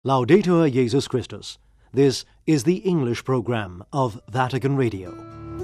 Laudetur Jesus Christus. This is the English program of Vatican Radio.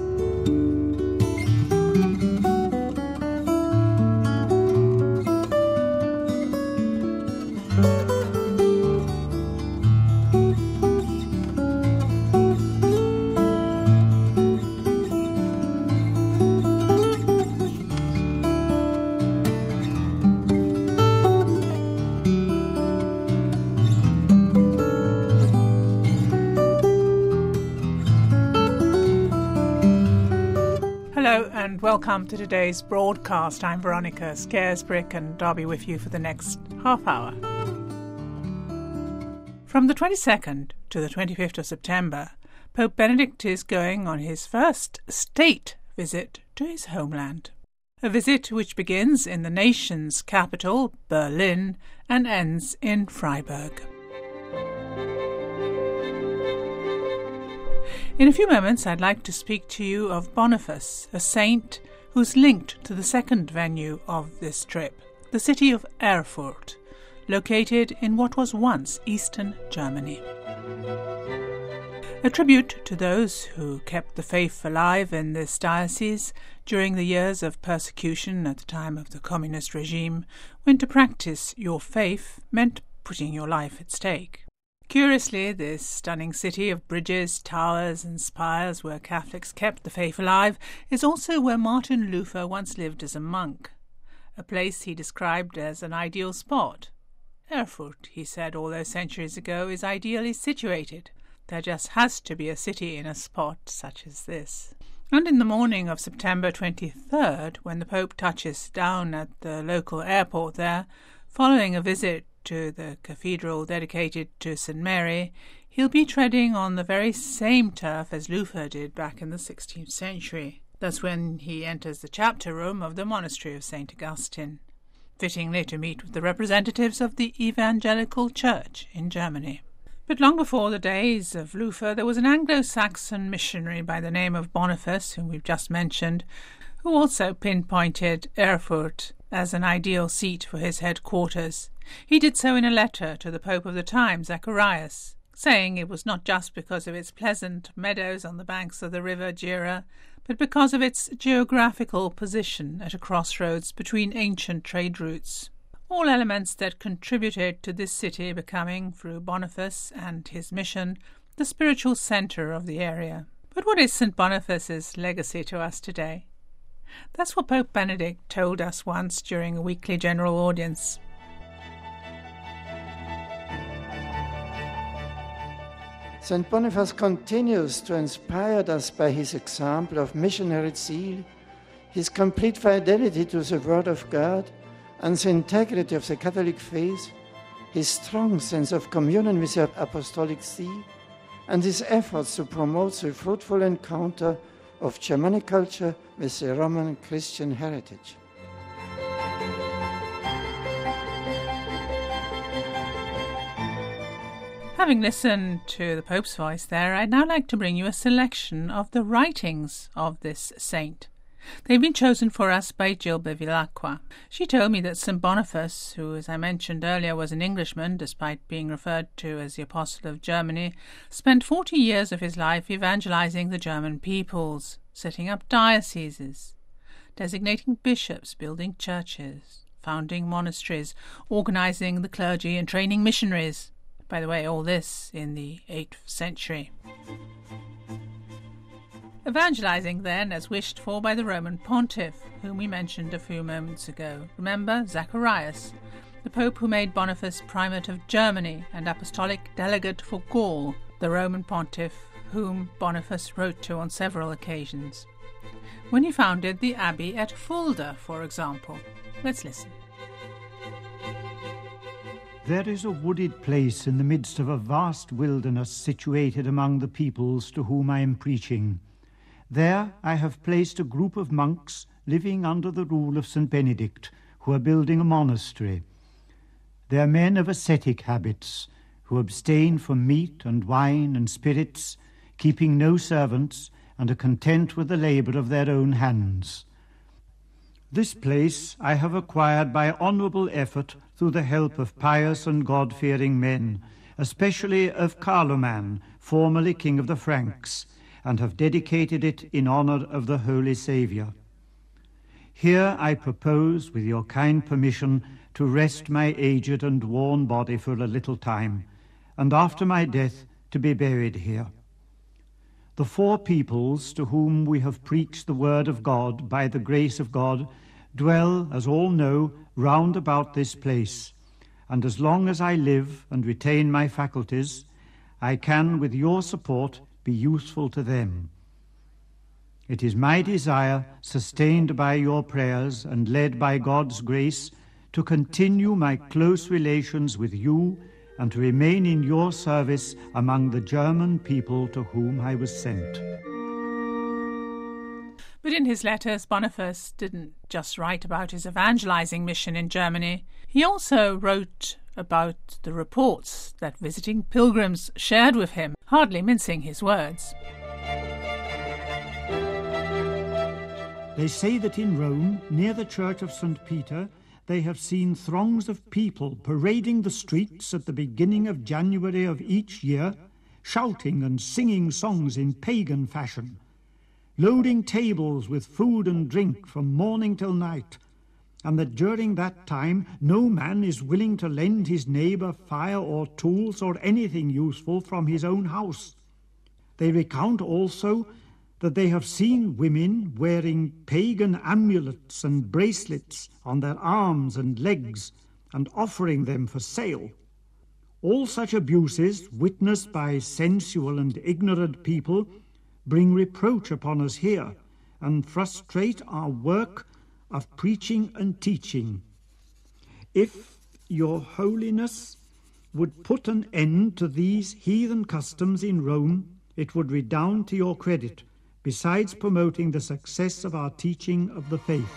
Welcome to today's broadcast. I'm Veronica Scaresbrick and I'll be with you for the next half hour. From the 22nd to the 25th of September, Pope Benedict is going on his first state visit to his homeland. A visit which begins in the nation's capital, Berlin, and ends in Freiburg. In a few moments, I'd like to speak to you of Boniface, a saint who's linked to the second venue of this trip, the city of Erfurt, located in what was once eastern Germany. A tribute to those who kept the faith alive in this diocese during the years of persecution at the time of the communist regime, when to practice your faith meant putting your life at stake. Curiously, this stunning city of bridges, towers and spires where Catholics kept the faith alive is also where Martin Luther once lived as a monk, a place he described as an ideal spot. Erfurt, he said all those centuries ago, is ideally situated. There just has to be a city in a spot such as this. And in the morning of September 23rd, when the Pope touches down at the local airport there, following a visit to the cathedral dedicated to St. Mary, he'll be treading on the very same turf as Luther did back in the 16th century. That's when he enters the chapter room of the monastery of St. Augustine, fittingly to meet with the representatives of the Evangelical Church in Germany. But long before the days of Luther, there was an Anglo-Saxon missionary by the name of Boniface, whom we've just mentioned, who also pinpointed Erfurt as an ideal seat for his headquarters. He did so in a letter to the Pope of the time, Zacharias, saying it was not just because of its pleasant meadows on the banks of the river Jura, but because of its geographical position at a crossroads between ancient trade routes. All elements that contributed to this city becoming, through Boniface and his mission, the spiritual centre of the area. But what is St. Boniface's legacy to us today? That's what Pope Benedict told us once during a weekly general audience. St. Boniface continues to inspire us by his example of missionary zeal, his complete fidelity to the Word of God, and the integrity of the Catholic faith, his strong sense of communion with the Apostolic See, and his efforts to promote the fruitful encounter of Germanic culture with the Roman Christian heritage. Having listened to the Pope's voice there, I'd now like to bring you a selection of the writings of this saint. They've been chosen for us by Jill Bevilacqua. She told me that St. Boniface, who, as I mentioned earlier, was an Englishman, despite being referred to as the Apostle of Germany, spent 40 years of his life evangelizing the German peoples, setting up dioceses, designating bishops, building churches, founding monasteries, organizing the clergy and training missionaries. By the way, all this in the 8th century. Evangelizing, then, as wished for by the Roman pontiff, whom we mentioned a few moments ago. Remember, Zacharias, the pope who made Boniface primate of Germany and apostolic delegate for Gaul, the Roman pontiff whom Boniface wrote to on several occasions. When he founded the abbey at Fulda, for example. Let's listen. There is a wooded place in the midst of a vast wilderness situated among the peoples to whom I am preaching. There I have placed a group of monks living under the rule of St. Benedict, who are building a monastery. They are men of ascetic habits, who abstain from meat and wine and spirits, keeping no servants, and are content with the labour of their own hands. This place I have acquired by honourable effort through the help of pious and God-fearing men, especially of Carloman, formerly king of the Franks, and have dedicated it in honour of the Holy Saviour. Here I propose, with your kind permission, to rest my aged and worn body for a little time, and after my death to be buried here. The 4 peoples to whom we have preached the word of God by the grace of God dwell, as all know, round about this place, and as long as I live and retain my faculties, I can, with your support, be useful to them. It is my desire, sustained by your prayers and led by God's grace, to continue my close relations with you and to remain in your service among the German people to whom I was sent. But in his letters, Boniface didn't just write about his evangelizing mission in Germany. He also wrote about the reports that visiting pilgrims shared with him, hardly mincing his words. They say that in Rome, near the church of St. Peter, they have seen throngs of people parading the streets at the beginning of January of each year, shouting and singing songs in pagan fashion, loading tables with food and drink from morning till night, and that during that time no man is willing to lend his neighbour fire or tools or anything useful from his own house. They recount also that they have seen women wearing pagan amulets and bracelets on their arms and legs and offering them for sale. All such abuses, witnessed by sensual and ignorant people, bring reproach upon us here and frustrate our work of preaching and teaching. If your holiness would put an end to these heathen customs in Rome, it would redound to your credit, besides promoting the success of our teaching of the faith.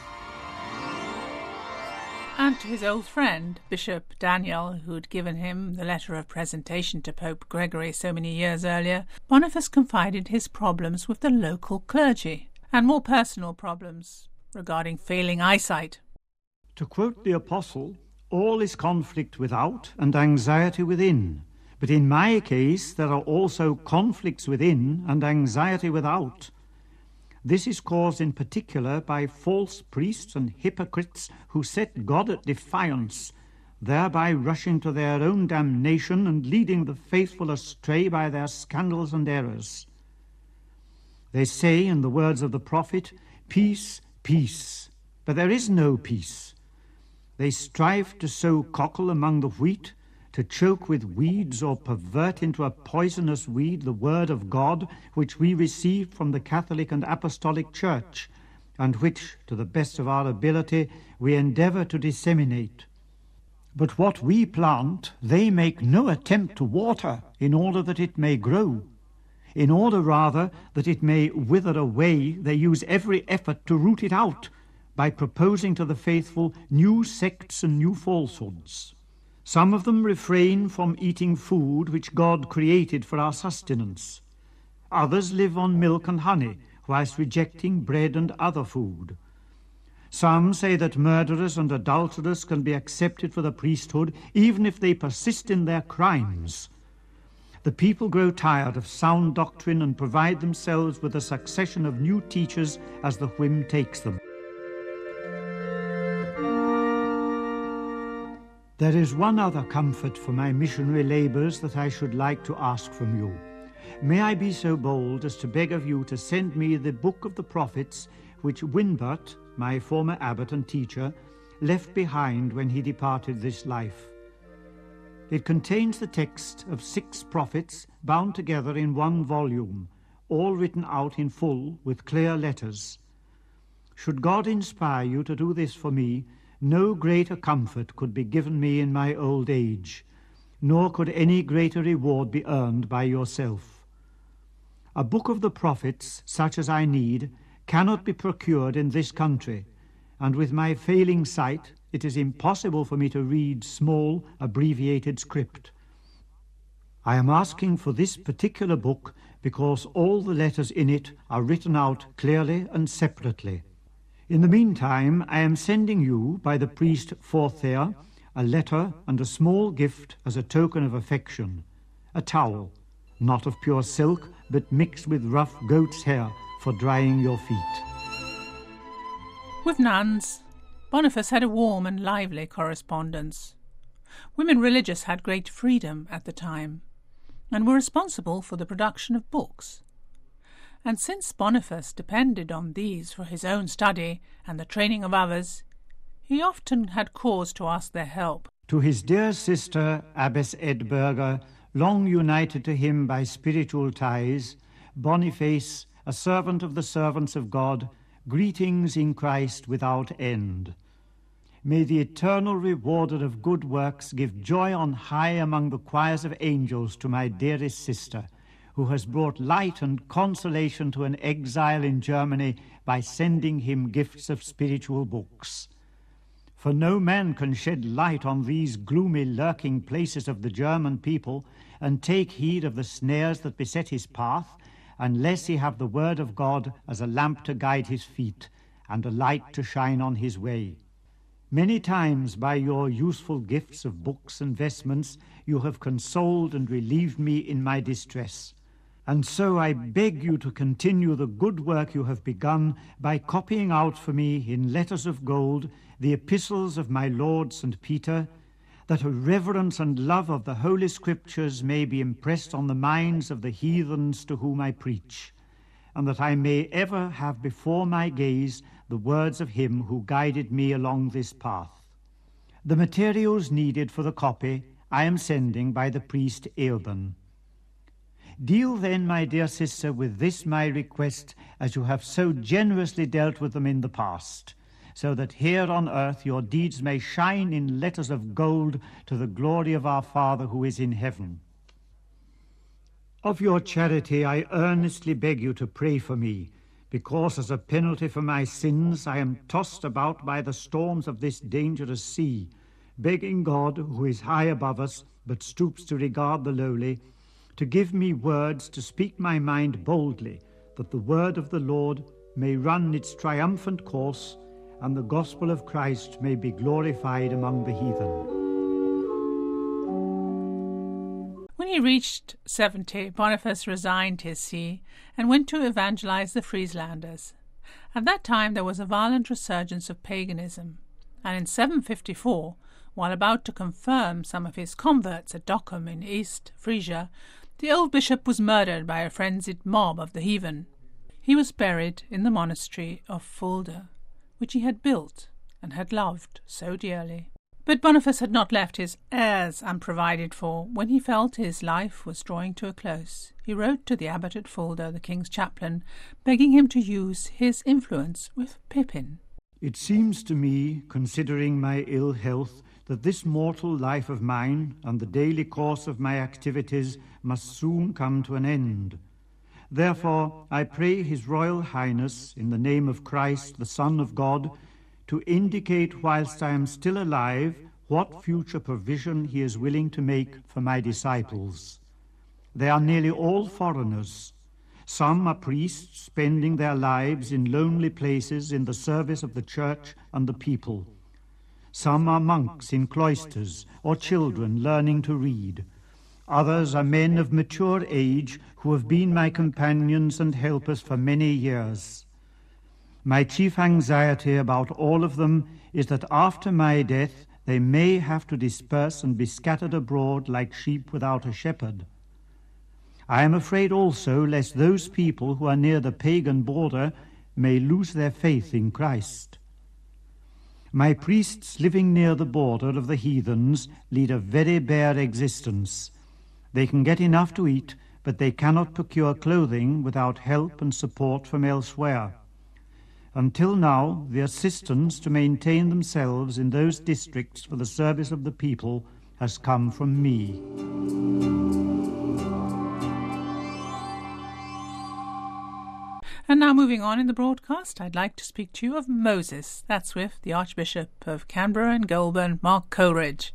And to his old friend, Bishop Daniel, who'd given him the letter of presentation to Pope Gregory so many years earlier, Boniface confided his problems with the local clergy, and more personal problems regarding failing eyesight. To quote the Apostle, all is conflict without and anxiety within. But in my case, there are also conflicts within and anxiety without. This is caused in particular by false priests and hypocrites who set God at defiance, thereby rushing to their own damnation and leading the faithful astray by their scandals and errors. They say, in the words of the prophet, "Peace, peace," but there is no peace. They strive to sow cockle among the wheat, to choke with weeds or pervert into a poisonous weed the word of God, which we received from the Catholic and Apostolic Church, and which, to the best of our ability, we endeavour to disseminate. But what we plant, they make no attempt to water in order that it may grow. In order, rather, that it may wither away, they use every effort to root it out by proposing to the faithful new sects and new falsehoods. Some of them refrain from eating food which God created for our sustenance. Others live on milk and honey, whilst rejecting bread and other food. Some say that murderers and adulterers can be accepted for the priesthood, even if they persist in their crimes. The people grow tired of sound doctrine and provide themselves with a succession of new teachers as the whim takes them. There is one other comfort for my missionary labours that I should like to ask from you. May I be so bold as to beg of you to send me the book of the prophets which Winbert, my former abbot and teacher, left behind when he departed this life. It contains the text of 6 prophets bound together in one volume, all written out in full with clear letters. Should God inspire you to do this for me, no greater comfort could be given me in my old age, nor could any greater reward be earned by yourself. A book of the prophets, such as I need, cannot be procured in this country, and with my failing sight, it is impossible for me to read small, abbreviated script. I am asking for this particular book because all the letters in it are written out clearly and separately. In the meantime, I am sending you, by the priest Forthair, a letter and a small gift as a token of affection. a towel, not of pure silk, but mixed with rough goat's hair for drying your feet. With nuns, Boniface had a warm and lively correspondence. Women religious had great freedom at the time, and were responsible for the production of books. And since Boniface depended on these for his own study and the training of others, he often had cause to ask their help. To his dear sister, Abbess Edburger, long united to him by spiritual ties, Boniface, a servant of the servants of God, greetings in Christ without end. May the eternal rewarder of good works give joy on high among the choirs of angels to my dearest sister, who has brought light and consolation to an exile in Germany by sending him gifts of spiritual books. For no man can shed light on these gloomy lurking places of the German people and take heed of the snares that beset his path, unless he have the word of God as a lamp to guide his feet and a light to shine on his way. Many times by your useful gifts of books and vestments you have consoled and relieved me in my distress. And so I beg you to continue the good work you have begun by copying out for me in letters of gold the epistles of my Lord St. Peter, that a reverence and love of the Holy Scriptures may be impressed on the minds of the heathens to whom I preach, and that I may ever have before my gaze the words of him who guided me along this path. The materials needed for the copy I am sending by the priest Eoban. Deal then, my dear sister, with this my request, as you have so generously dealt with them in the past, so that here on earth your deeds may shine in letters of gold to the glory of our Father who is in heaven. Of your charity I earnestly beg you to pray for me, because as a penalty for my sins I am tossed about by the storms of this dangerous sea, begging God, who is high above us, but stoops to regard the lowly, to give me words to speak my mind boldly, that the word of the Lord may run its triumphant course, and the gospel of Christ may be glorified among the heathen. When he reached 70, Boniface resigned his see and went to evangelize the Frieslanders. At that time there was a violent resurgence of paganism, and in 754, while about to confirm some of his converts at Dockum in East Frisia, the old bishop was murdered by a frenzied mob of the heathen. He was buried in the monastery of Fulda, which he had built and had loved so dearly. But Boniface had not left his heirs unprovided for. When he felt his life was drawing to a close, he wrote to the abbot at Fulda, the king's chaplain, begging him to use his influence with Pippin. It seems to me, considering my ill health, that this mortal life of mine and the daily course of my activities must soon come to an end. Therefore, I pray His Royal Highness, in the name of Christ, the Son of God, to indicate whilst I am still alive what future provision He is willing to make for my disciples. They are nearly all foreigners. Some are priests spending their lives in lonely places in the service of the church and the people. Some are monks in cloisters or children learning to read. Others are men of mature age who have been my companions and helpers for many years. My chief anxiety about all of them is that after my death they may have to disperse and be scattered abroad like sheep without a shepherd. I am afraid also lest those people who are near the pagan border may lose their faith in Christ. My priests living near the border of the heathens lead a very bare existence. They can get enough to eat, but they cannot procure clothing without help and support from elsewhere. Until now, the assistance to maintain themselves in those districts for the service of the people has come from me. And now moving on in the broadcast, I'd like to speak to you of Moses. That's with the Archbishop of Canberra and Goulburn, Mark Coleridge.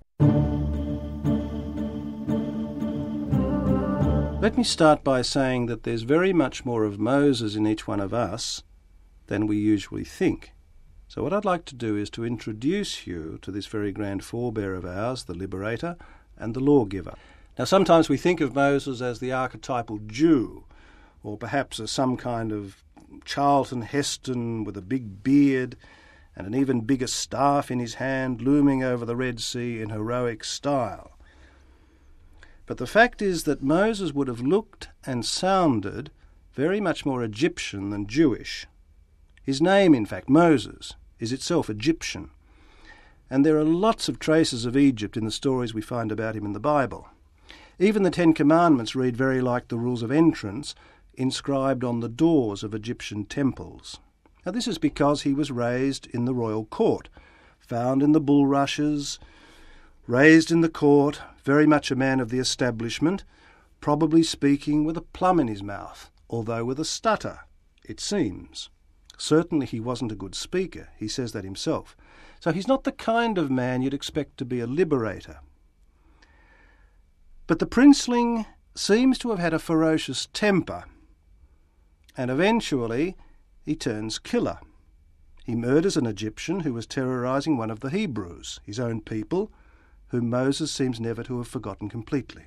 Let me start by saying that there's very much more of Moses in each one of us than we usually think. So what I'd like to do is to introduce you to this very grand forebear of ours, the liberator and the lawgiver. Now, sometimes we think of Moses as the archetypal Jew, or perhaps as some kind of Charlton Heston with a big beard and an even bigger staff in his hand, looming over the Red Sea in heroic style. But the fact is that Moses would have looked and sounded very much more Egyptian than Jewish. His name, in fact, Moses, is itself Egyptian. And there are lots of traces of Egypt in the stories we find about him in the Bible. Even the Ten Commandments read very like the rules of entrance inscribed on the doors of Egyptian temples. Now, this is because he was raised in the royal court, found in the bulrushes, raised in the court, very much a man of the establishment, probably speaking with a plum in his mouth, although with a stutter, it seems. Certainly he wasn't a good speaker, he says that himself. So he's not the kind of man you'd expect to be a liberator. But the princeling seems to have had a ferocious temper, and eventually he turns killer. He murders an Egyptian who was terrorising one of the Hebrews, his own people, whom Moses seems never to have forgotten completely.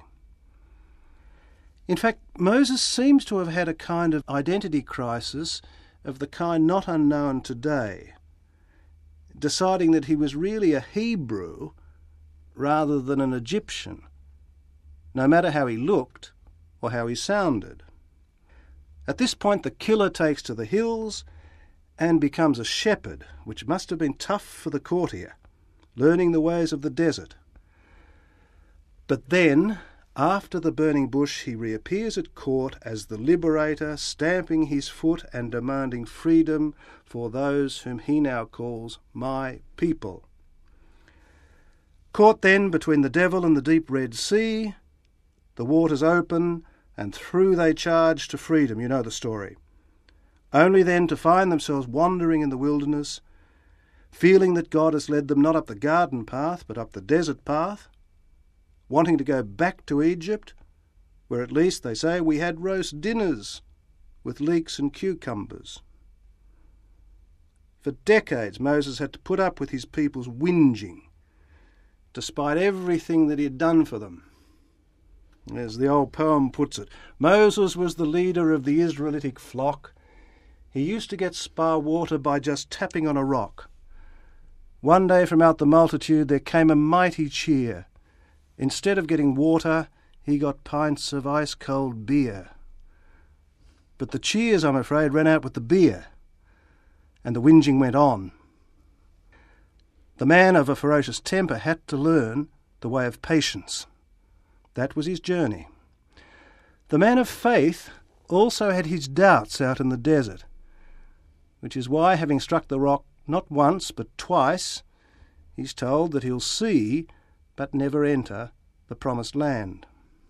In fact, Moses seems to have had a kind of identity crisis of the kind not unknown today, deciding that he was really a Hebrew rather than an Egyptian, no matter how he looked or how he sounded. At this point the killer takes to the hills and becomes a shepherd, which must have been tough for the courtier, learning the ways of the desert. But then, after the burning bush, he reappears at court as the liberator, stamping his foot and demanding freedom for those whom he now calls my people. Caught then between the devil and the deep Red Sea, the waters open, and through they charge to freedom. You know the story. Only then to find themselves wandering in the wilderness, feeling that God has led them not up the garden path, but up the desert path, wanting to go back to Egypt, where at least, they say, we had roast dinners with leeks and cucumbers. For decades Moses had to put up with his people's whinging, despite everything that he had done for them. As the old poem puts it, Moses was the leader of the Israelitic flock. He used to get spa water by just tapping on a rock. One day from out the multitude there came a mighty cheer. Instead of getting water, he got pints of ice-cold beer. But the cheers, I'm afraid, ran out with the beer, and the whinging went on. The man of a ferocious temper had to learn the way of patience. That was his journey. The man of faith also had his doubts out in the desert, which is why, having struck the rock not once but twice, he's told that he'll see but never enter the promised land.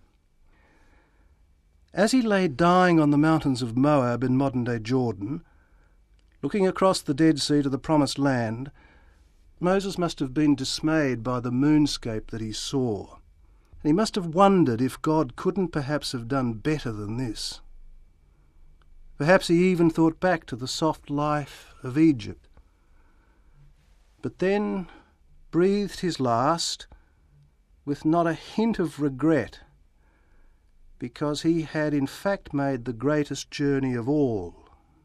As he lay dying on the mountains of Moab in modern-day Jordan, looking across the Dead Sea to the promised land, Moses must have been dismayed by the moonscape that he saw. And he must have wondered if God couldn't perhaps have done better than this. Perhaps he even thought back to the soft life of Egypt. But then breathed his last with not a hint of regret, because he had in fact made the greatest journey of all.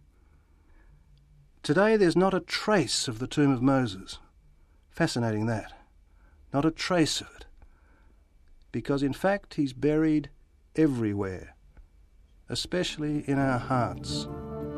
Today there's not a trace of the tomb of Moses. Fascinating that. Not a trace of it. Because in fact he's buried everywhere, especially in our hearts.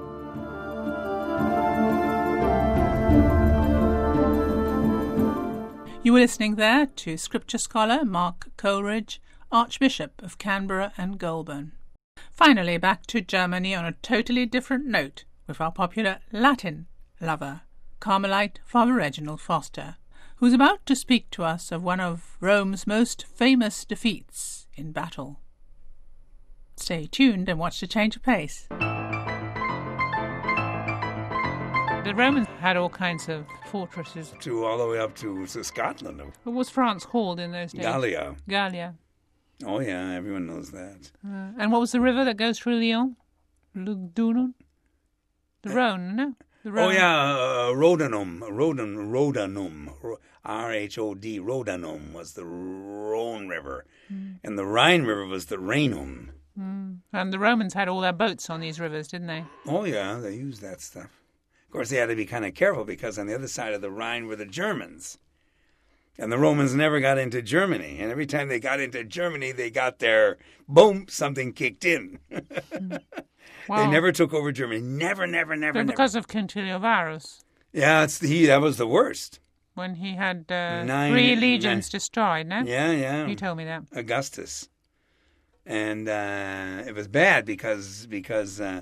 You were listening there to scripture scholar Mark Coleridge, Archbishop of Canberra and Goulburn. Finally, back to Germany on a totally different note with our popular Latin lover, Carmelite Father Reginald Foster, who's about to speak to us of one of Rome's most famous defeats in battle. Stay tuned and watch the change of pace. The Romans had all kinds of fortresses. All the way up to Scotland. What was France called in those days? Gallia. Gallia. Oh, yeah, everyone knows that. And what was the river that goes through Lyon? Lugdunum? The Rhone, no? The Rhone. Oh, yeah, Rhodanum. Rhodanum. R-H-O-D, Rhodanum was the Rhone River. And And the Rhine River was the Rhenum. And the Romans had all their boats on these rivers, didn't they? Oh, yeah, they used that stuff. Of course, they had to be kind of careful because on the other side of the Rhine were the Germans. And the Romans never got into Germany. And every time they got into Germany, they got their, boom, something kicked in. Wow. They never took over Germany. Never. Because of Quintilio Varus, Yeah, that was the worst. when he had 3 legions destroyed, no? Yeah. You told me that. Augustus. And it was bad because the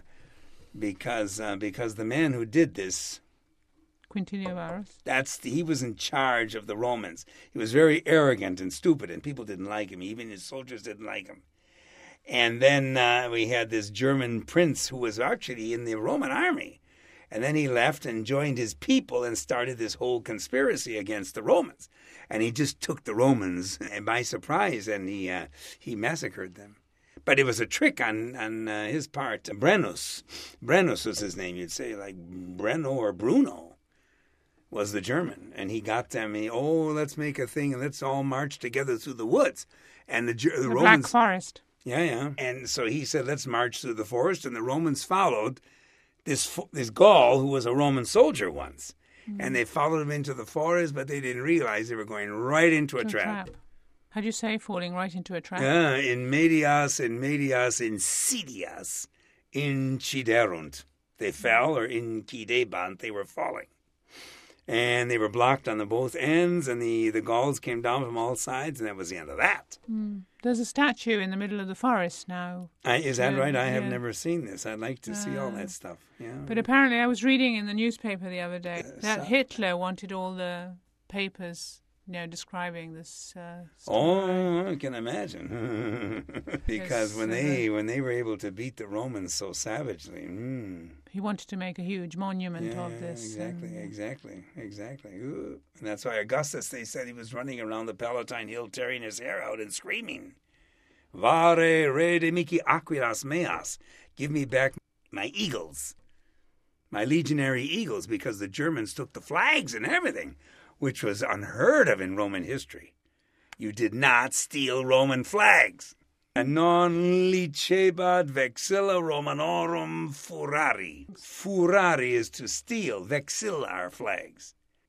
man who did this, Quintilio Varus. he was in charge of the Romans. He was very arrogant and stupid, and people didn't like him. Even his soldiers didn't like him. And then we had this German prince who was actually in the Roman army. And then he left and joined his people and started this whole conspiracy against the Romans. And he just took the Romans by surprise, and he massacred them. But it was a trick on his part. Brennus was his name, you'd say, like Brenno or Bruno was the German. And he got them, let's make a thing and let's all march together through the woods. And the Romans... Black Forest. Yeah. And so he said, let's march through the forest. And the Romans followed this Gaul who was a Roman soldier once. And they followed him into the forest, but they didn't realize they were going right into a trap. How'd you say falling right into a trap? Yeah, in medias, insidias, inciderunt. They fell, or incidebant, they were falling. And they were blocked on the both ends, and the Gauls came down from all sides, and that was the end of that. There's a statue in the middle of the forest now. Is that right? I have never seen this. I'd like to see all that stuff. Yeah. But apparently I was reading in the newspaper the other day that Hitler wanted all the papers, describing this story. Oh, I can imagine. Because when they were able to beat the Romans so savagely, he wanted to make a huge monument of this. Exactly. Ooh. And that's why Augustus, they said he was running around the Palatine Hill tearing his hair out and screaming, Vare re de mihi aquilas meas, give me back my eagles, my legionary eagles, because the Germans took the flags and everything, which was unheard of in Roman history. You did not steal Roman flags. And non licebat vexilla Romanorum furari. Furari is to steal. Vexilla are flags.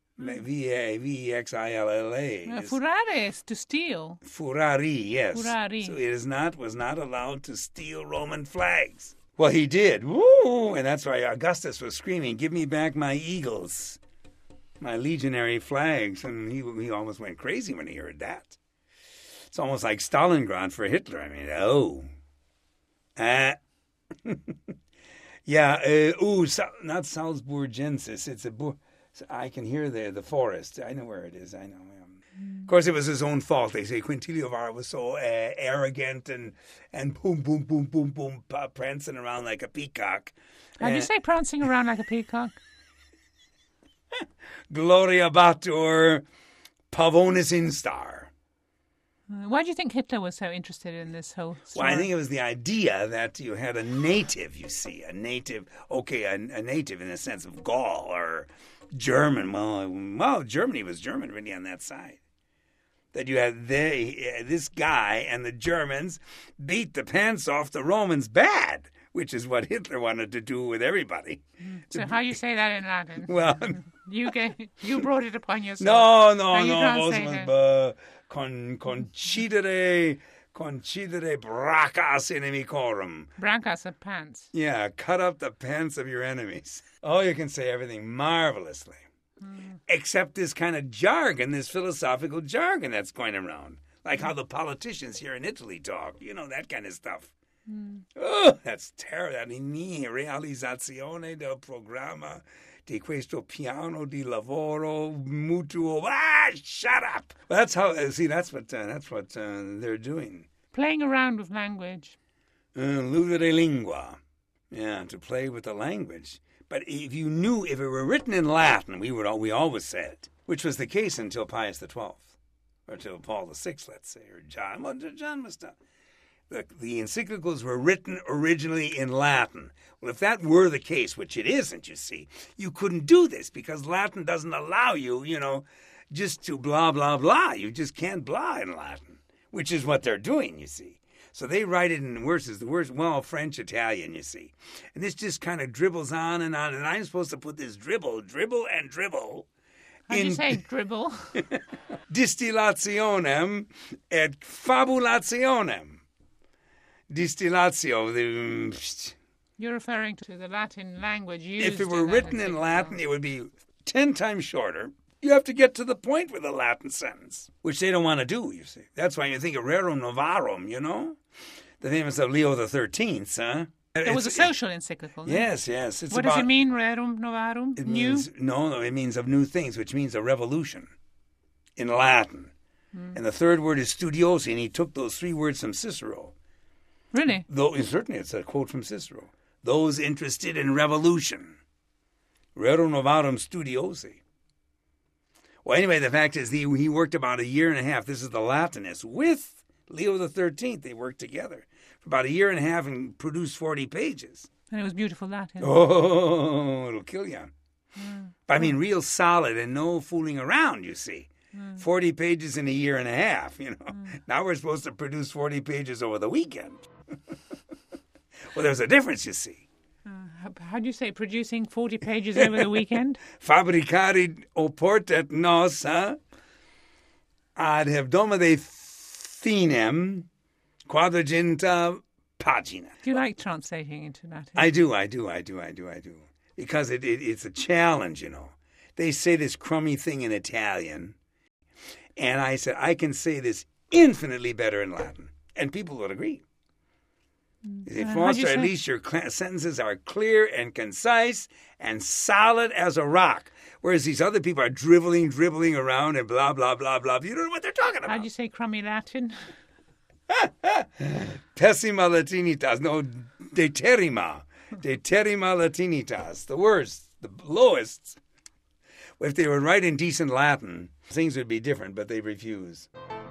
V-E-X-I-L-L-A. Furare is to steal. Furari, yes. Furari. So it was not allowed to steal Roman flags. Well, he did. Woo! And that's why Augustus was screaming, give me back my eagles, my legionary flags. And he almost went crazy when he heard that. It's almost like Stalingrad for Hitler. I mean, not Salzburgensis. It's I can hear the forest. I know where it is. I know. Of course, it was his own fault. They say Quintilio Varus was so arrogant and boom, prancing around like a peacock. How do you say prancing around like a peacock? Gloria Batur Pavonis Instar. Why do you think Hitler was so interested in this whole story? Well, I think it was the idea that you had a native, a native in the sense of Gaul or German. Well, Germany was German really on that side. That you had this guy and the Germans beat the pants off the Romans bad, which is what Hitler wanted to do with everybody. So how you say that in Latin? Well, you brought it upon yourself. No. Concidere bracas inimicorum. Bracas are pants. Yeah, cut up the pants of your enemies. Oh, you can say everything marvelously. Except this kind of jargon, this philosophical jargon that's going around. Like how the politicians here in Italy talk. That kind of stuff. Oh, that's terrible. Realizzazione del programma di questo piano di lavoro mutuo. Shut up. Well, that's how. That's what they're doing. Playing around with language. Ludere lingua. Yeah, to play with the language. But if it were written in Latin, we always said it, which was the case until Pius XII, or until Paul VI, let's say, or John. Well, John must have. The encyclicals were written originally in Latin. Well, if that were the case, which it isn't, you see, you couldn't do this because Latin doesn't allow you, just to blah, blah, blah. You just can't blah in Latin. which is what they're doing, you see. So they write it in words, well, French, Italian, you see. And this just kind of dribbles on, and I'm supposed to put this dribble, and dribble. How do you say dribble? Distillationem et fabulationem. Distillatio. You're referring to the Latin language used. If it were written in Latin, it would be 10 times shorter. You have to get to the point with a Latin sentence, which they don't want to do, you see. That's why you think of Rerum Novarum, you know? The famous of Leo XIII, huh? There was a social encyclical. Yes. What does it mean, Rerum Novarum? It means, no, it means of new things, which means a revolution in Latin. And the third word is studiosi, and he took those 3 words from Cicero. Really? Certainly, it's a quote from Cicero. Those interested in revolution. Rerum Novarum studiosi. Well, anyway, the fact is he worked about 1.5 years. This is the Latinist. With Leo XIII, they worked together for about 1.5 years and produced 40 pages. And it was beautiful Latin. Oh, it'll kill you. I mean, real solid and no fooling around, you see. 40 pages in 1.5 years, you know. Now we're supposed to produce 40 pages over the weekend. Well, there's a difference, you see. How do you say producing 40 pages over the weekend? Fabricari oportet nos ad hebdomade finem quadraginta pagina. Do you like translating into Latin? I do. Because it's a challenge, you know. They say this crummy thing in Italian. And I said, I can say this infinitely better in Latin. And people would agree. They say, Foster, at least your sentences are clear and concise and solid as a rock. Whereas these other people are dribbling around and blah, blah, blah, blah. You don't know what they're talking about. How do you say crummy Latin? Pessima Latinitas. No, deterrima. Deterrima Latinitas. The worst, the lowest. If they were writing decent Latin, things would be different, but they refuse.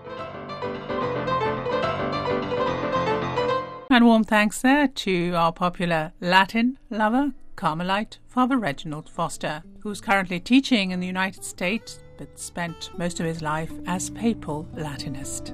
And warm thanks there to our popular Latin lover, Carmelite Father Reginald Foster, who's currently teaching in the United States but spent most of his life as papal Latinist.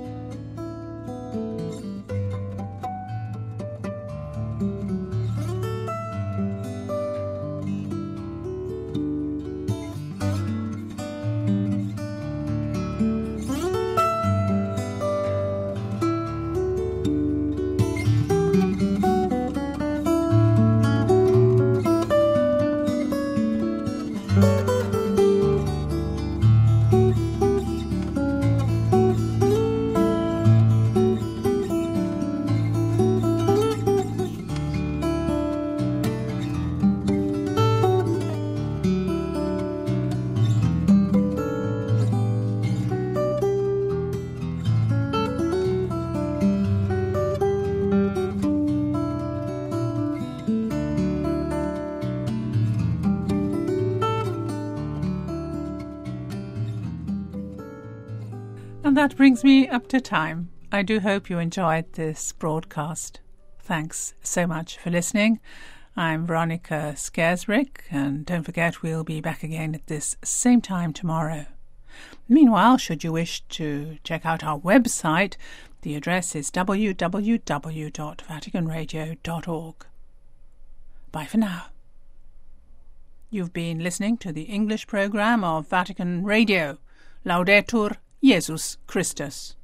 And that brings me up to time. I do hope you enjoyed this broadcast. Thanks so much for listening. I'm Veronica Scaresrick, and don't forget we'll be back again at this same time tomorrow. Meanwhile, should you wish to check out our website, the address is www.vaticanradio.org. Bye for now. You've been listening to the English program of Vatican Radio. Laudetur Jesus Christus.